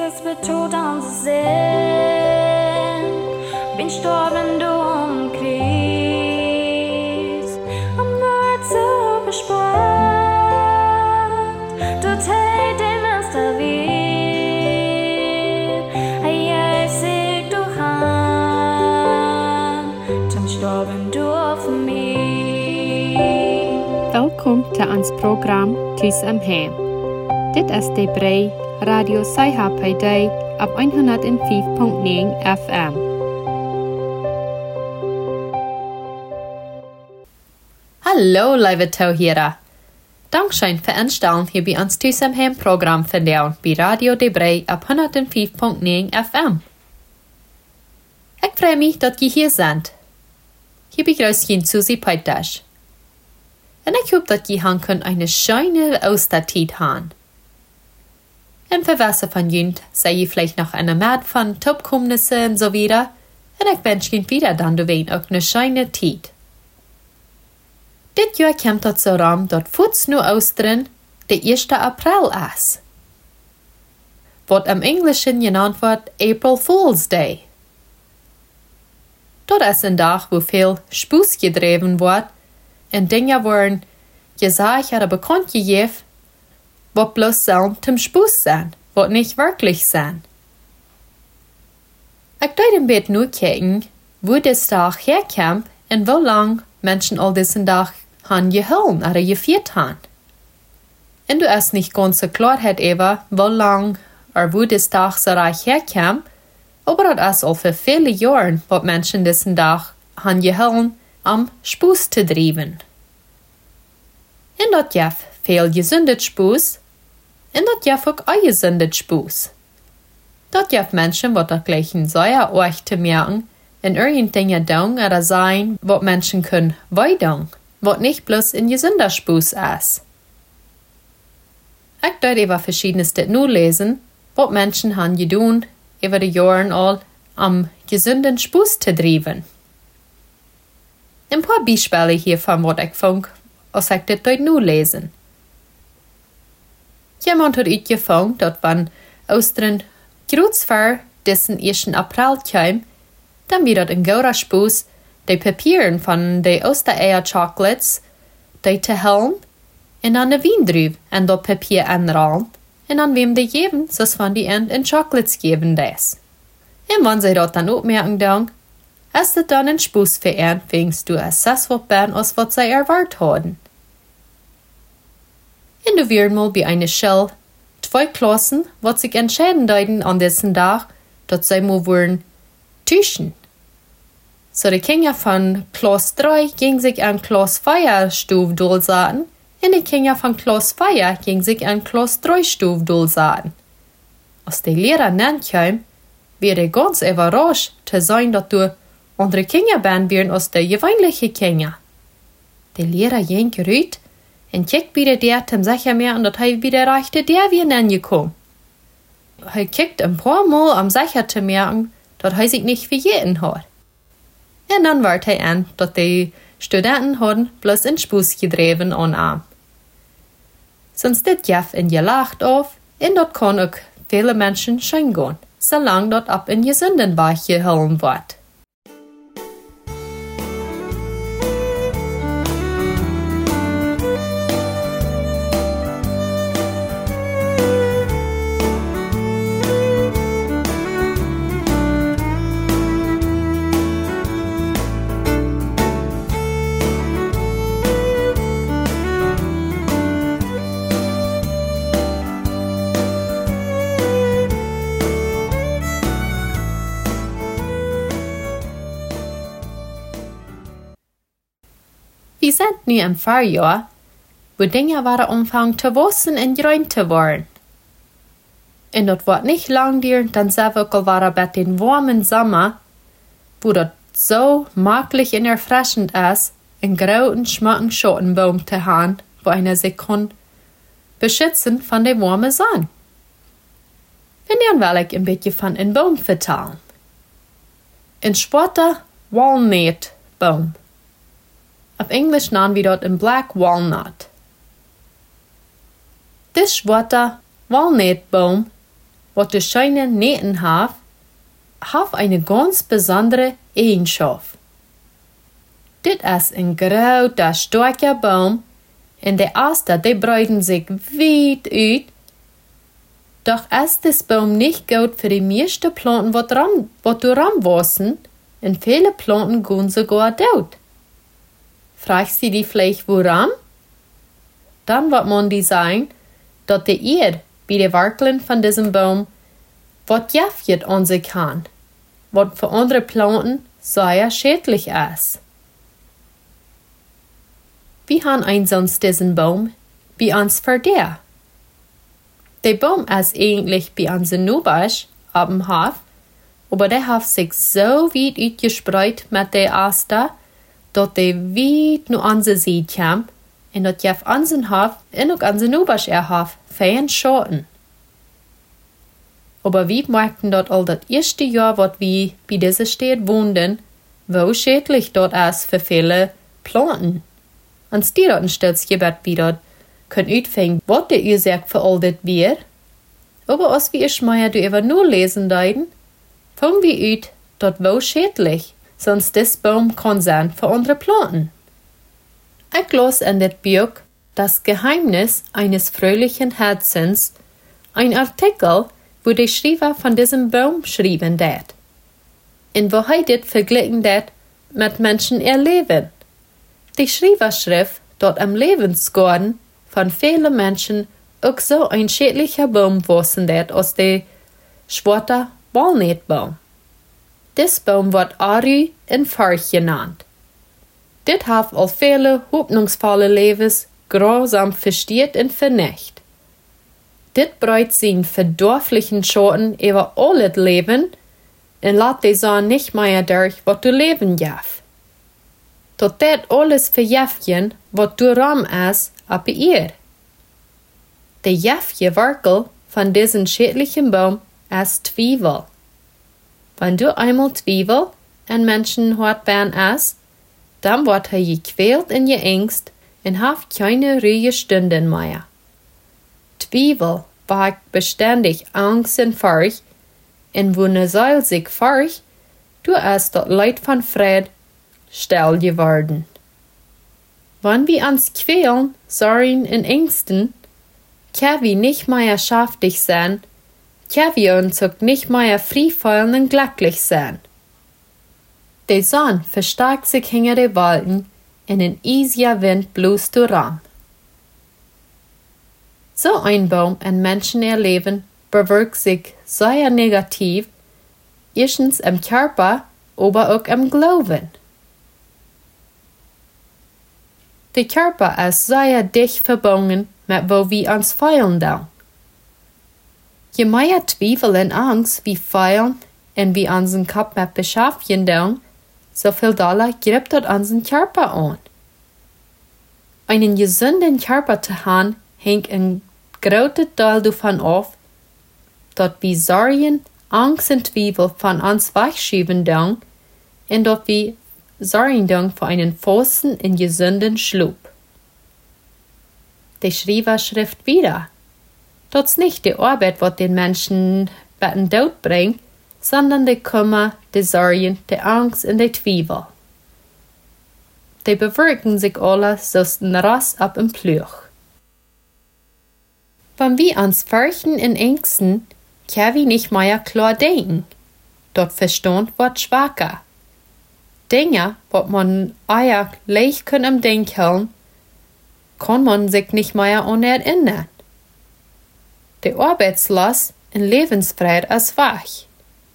es wird tot anzusehen. Bin gestorben, du umkreist. Am Wort so bespannt. Du tät den erster Weg. Ich sieg du han. Zum Storben du auf mich. Welkom til ons program Tus am Heim. Dit is de brei Radio Sci-Fi op 105.9 FM. Hallo, lieve toehoorders. Dankzij voor instellen hier bij ons Tus am Heim program vandaag bij Radio de Brei op 105.9 FM. Ik freue mich, dat je hier bent. Hier begrüßt je Susi Peitasch. En ik hoop dat je han kunt een schöne Ostertijd haben. En für was von Jünd sei je vielleicht noch eine Mad von Topkommnisse und so wieder. Und ich wünsche Ihnen wieder dann du wen auch eine schöne Zeit. Dit Jahr kommt dort so rum, dort futs nur Ostern, der 1. April ist. Was im Englischen genannt wird April Fool's Day. Dort ist ein Tag, wo viel Spuß gedreven wird, und Dinge worden gesagt oder bekannt gegeben, wat bloß sollen zum Spuß sein, wat nicht wirklich sein. Ich deut ein bisschen nur kicken, wo das Tag herkommt und wie lang Menschen all diesen Tag han gehalten oder gefeiert han. Und du hast nicht ganz so Klarheit über, wie lang oder wo das Tag so reich herkommt, aber das ist all für viele Jahre, wat Menschen diesen Tag han gehalten, am Spuß zu treiben. Und dat jaf viel gesündet Spuß, und dat jaf auch ungesündet Spuß. Dat jaf Menschen, wat dat gleichen sehr euch zu merken, in irgendeine Ding oder sein, wat Menschen können weidung, wat nicht bloß in gesünder Spuß ist. Ich deut über verschiedenste nur lesen, wat Menschen han gedun, über die Jahren all am gesünden Spuß zu treiben. Ein paar Beispiele hiervon, was ich fand, als ich das dort nur lesen. Jemand hat uitgefangen, dass wenn Ostern kurz vor dessen 1. April kam, dann wird in gauder Spuß die Papieren von den Ostereier-Chocolates, die zu hellen, und dann den Wein drüber und das Papier anrollen, und dann wem die geben, so von die End in Chocolates geben das. Und wenn sie das dann aufmerken, dann ist es dann ein Spuß für ihn, wenn's du successful bist, als was sie erwartet haben. Und du wirst mal bei einer Schule 2 Klassen, was sich entscheiden deuten an diesem Tag, dass sie mal wollen tauschen. So die Kinder von Klasse 3 gingen sich an Klasse 4 Stufe durchsaten, und die Kinder von Klasse 4 gingen sich an Klasse 3 Stufe durchsaten. Als die Lehrer nennt kam, wäre ganz überrascht zu sein, dass du andere Kinder ben wären als de gewöhnliche Kinder. De Lehrer ging gerüht und kijkt wieder der zum sicher mehr und dat hij wieder reichte der wie nangekommen. Hij kijkt ein paar Mal am sicher zu merken, dat hij sich nicht verjeten hat. Und dann wart hij an, dat die Studenten hadden bloß in Spuß gedreven an Arm. Sonst dit jaf in je lacht auf, und dat kann auch viele Menschen schön gehen, solange dat ab in je Sündenbach gehalten wird. Wir sind nu im Vorjahr, wo Dinge waren anfangen zu wachsen und grün zu werden. Und das wird nicht lang dauern, dann sind wir auch bei den warmen Sommer, wo das so maglich und erfrischend ist, einen grauen, schmucken Schattenbaum zu haben, wo einer sich kann beschützen von der warmen Sonne. Und dann will ich ein bisschen von einem Baum vertellen. Ein schwarzer Walnutbaum. Auf Englisch nennen wir dort ein Black Walnut. Das schwarze Walnutbaum was die scheine Nähten hat eine ganz besondere Eigenschaft. Dit ist ein großer, starker Baum, und die Äste, die breiten sich weit aus. Doch ist das Baum nicht gut für die meisten Planten, was daran wachsen, und viele Planten gehen sogar tot. Fragst du dich vielleicht, warum? Dann wird man die sagen, dass die Erde bei der Werkeln von diesem Baum was Gift an sich kann, was für andere Planten sehr schädlich ist. Wie haben uns sonst diesen Baum bei uns für der? Der Baum ist eigentlich bei uns in Nubasch auf dem Hof, aber der hat sich so weit ausgespreut mit der Äste, dass der weit nur an sie sieht kam, und dat jef an zijn Hof en ook an zijn Nubasch Hof feien Schatten. Aber wie merkten dort all das erste Jahr, wat wir bei dieser Stadt wohnten, wo schädlich dort ist für viele Planten. Ans die dort ein Stelzgebet wie dort könnt uitfängen, wat der Ursache für all das wir. Aber als wir Schmeier du über nur lesen deuten, fangen wir ut, dort wo schädlich, sonst das Baum kann sein für andere Planten. Ich las in das Buch Das Geheimnis eines fröhlichen Herzens ein Artikel, wo der Schreiber von diesem Baum schrieben dat. In wo das verglichen dat mit Menschen ihr Leben. Die Schreiber schrieb, dort am Lebensgarten von vielen Menschen auch so ein schädlicher Baum wachsen dat als der schwarze Walnutbaum. Dis Baum wird Aru in Farch genannt. Dit hat al viele hoffnungsvolle Lebens grausam verstiert und vernicht. Dit breit sin verdorflichen Schatten über alles Leben und lat die Sonne nicht mehr durch, was du leben jaf. Tot dit alles verjefjen, was du ram ist, ab ihr. Der jefje Werkel von diesem schädlichen Baum ist Zwiebel. Wenn du einmal Zwiebel an Menschen hart werden ist, dann wird gequält in je Angst und hat keine ruhige Stunden mehr. Zwiebel wagt beständig Angst und Furcht, und wo ne Seil sich furcht, du ist das Leid von Fried still geworden. Wenn wir uns quälen, Sorgen und Ängsten, können wir nicht mehr schaftig sein, können wir uns auch nicht mehr friedvoll und glücklich sein. Die Sonne verstärkt sich hinter den Wolken und ein eisiger Wind bläst daran. So ein Baum in Menschen ihr Leben bewirkt sich sehr negativ, erstens im Körper, aber auch im Glauben. Der Körper ist sehr dicht verbunden mit wo wir uns fühlen da. Je mehr Zweifel und Angst wir fühlen und wir unseren Kopf mit beschäftigen da, so viel doller gibt das unseren Körper an. Einen gesunden Körper zu haben, hängt ein großer Teil davon ab, dass wir Sorgen, Angst und Zweifel von uns wegschieben dann und dass wir sorgen dann für einen festen und gesunden Schlaf. Der Schreiber schrift wieder, dass nicht die Arbeit, was den Menschen bei den Tod bringt, sondern der Kummer, die Sorgen, die Angst und die Zweifel. Die bewirken sich alle so den Rost ab im Pluch. Wenn wir uns fürchten und ängsten, können wir nicht mehr klar denken. Dort Verstand wird schwacher. Dinge, was man eigentlich leicht im Denken, kann man sich nicht mehr an erinnern. Die Arbeitslast und Lebensfreude ist weg.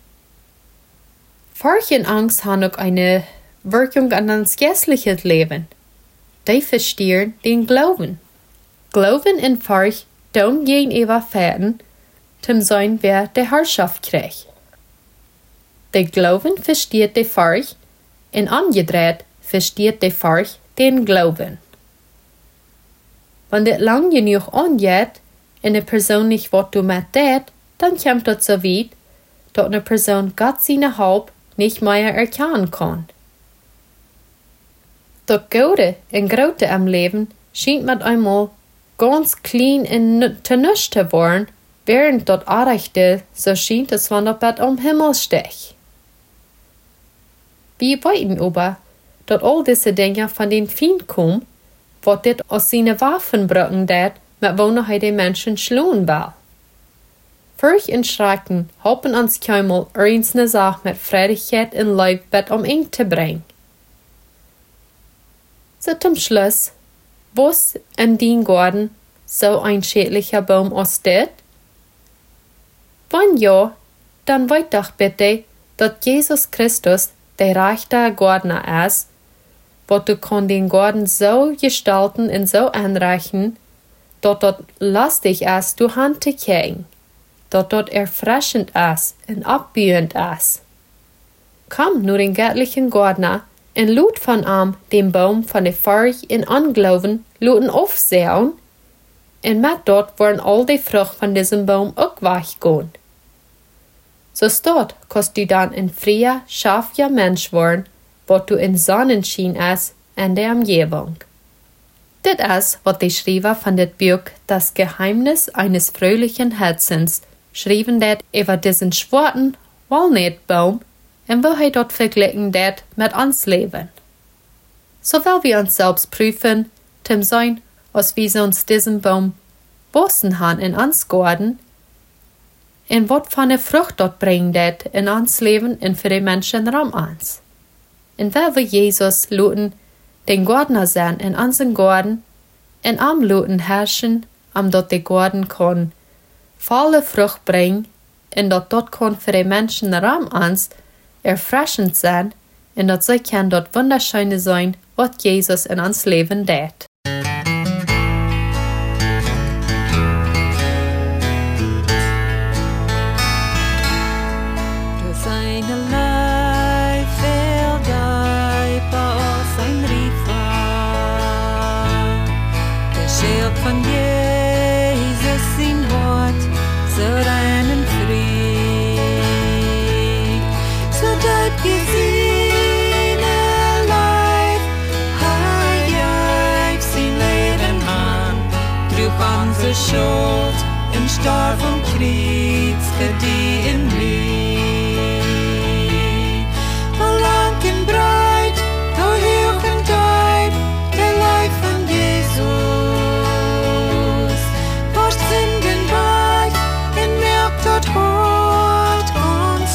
Furcht und Angst haben auch eine Wirkung an das geistliche Leben. Die verstehen den Glauben. Glauben und Furcht tun gegenüber Vätern, zum sein, wer die Herrschaft kriegt. Der Glauben versteht die Furcht und umgedreht versteht die Furcht den Glauben. Wenn das lang genug angeht und eine Person nicht was damit tät, dann kommt das so weit, dass eine Person Gott seine Haupt nicht mehr erkennen kann. Das Gute und Große am Leben scheint mit einmal ganz klein und zu nichts zu werden, während dort Arechte so schien es wann dort am Himmel stech. Wir weiten aber, dort all diese Dinge von den Feind kommen, wat dit aus seine Waffen brücken dat, mit wonach die Menschen schlagen will. Furcht und Schrecken hoffen uns keinmal eins ne Sache mit Freudigkeit in Leib bet ihn zu bringen. So zum Schluss, was in den Garten so ein schädlicher Baum aus dit? Wenn ja, dann weiß doch bitte, dass Jesus Christus der rechte Gärtner ist, wo du kann den Garten so gestalten und so anreichen, dass dort lustig ist, du Hand zu kriegen, dass dort erfrischend ist und abblühend ist. Komm nur den göttlichen Gärtner und lud von ihm den Baum von der Furcht in Anglauben luden aufsehen, und mit dort wollen all die Frucht von diesem Baum auch weichgehen. So dort kannst du dann ein freier, scharfer Mensch werden, wo du in Sonnenschein ist in der Umgebung. Das ist, was die Schreiber von dem Buch Das Geheimnis eines fröhlichen Herzens schrieben dat über diesen schwarzen Walnutbaum und wo er dort verglichen dat mit uns Leben. So will wir uns selbst prüfen, zum sein, als wir uns diesen Baum bossen haben in uns Garten, und wat von der Frucht dort bringt dat in uns Leben und für die Menschen rum uns. Und weil wir Jesus luten, den Gärtner sein in unseren Garten, und am luten herrschen, am dort die Garten kann volle Frucht bringen, und dort kann für die Menschen rum uns erfrischend sein, und dort sie kann dort wunderschöne sein, was Jesus in uns Leben dat. Von Jesus sein Wort, so reinen Fried, so deut gesehene Leib, heil sein Leben an, durch unsere Schuld im Storb und Krieg für die in Lied. Von lang und breit, von hoch und tief, der Leib von Jesus. Dort holt uns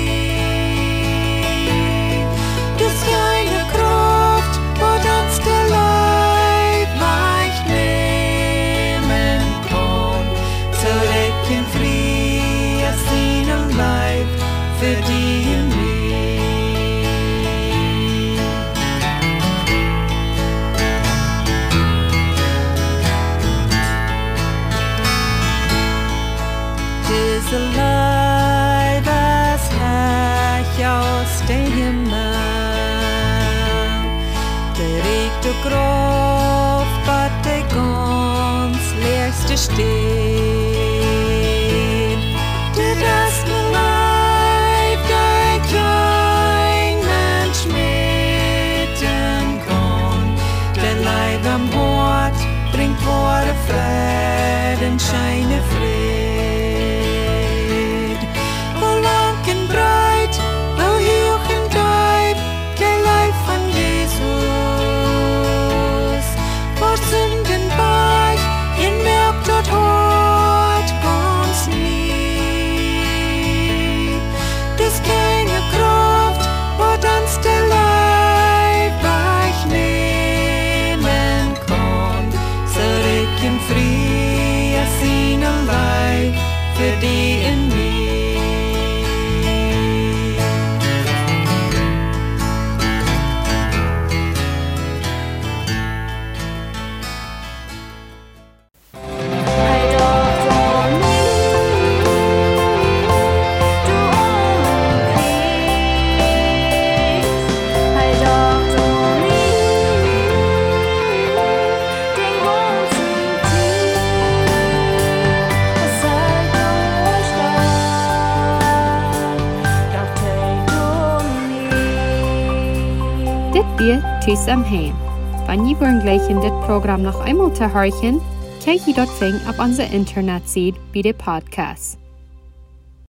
nie. Das keine Kraft, wo uns der Leib weich nehmen kann. Zurück in Frieden aus seinem Leib für die in Diese Leib ist Herrch aus dem Himmel, der regt die Kraft, bei der ganz leerste steht. Der das Leib, der kein Mensch mitten kann, der Leib am Hort bringt vor der Frieden, scheine Frieden. Für die in Dit wir Tschüss am Heim. Wenn ihr wollen gleich in das Programm noch einmal zu hören, Kijk je dort auf unserer Internetseite bei den Podcasts.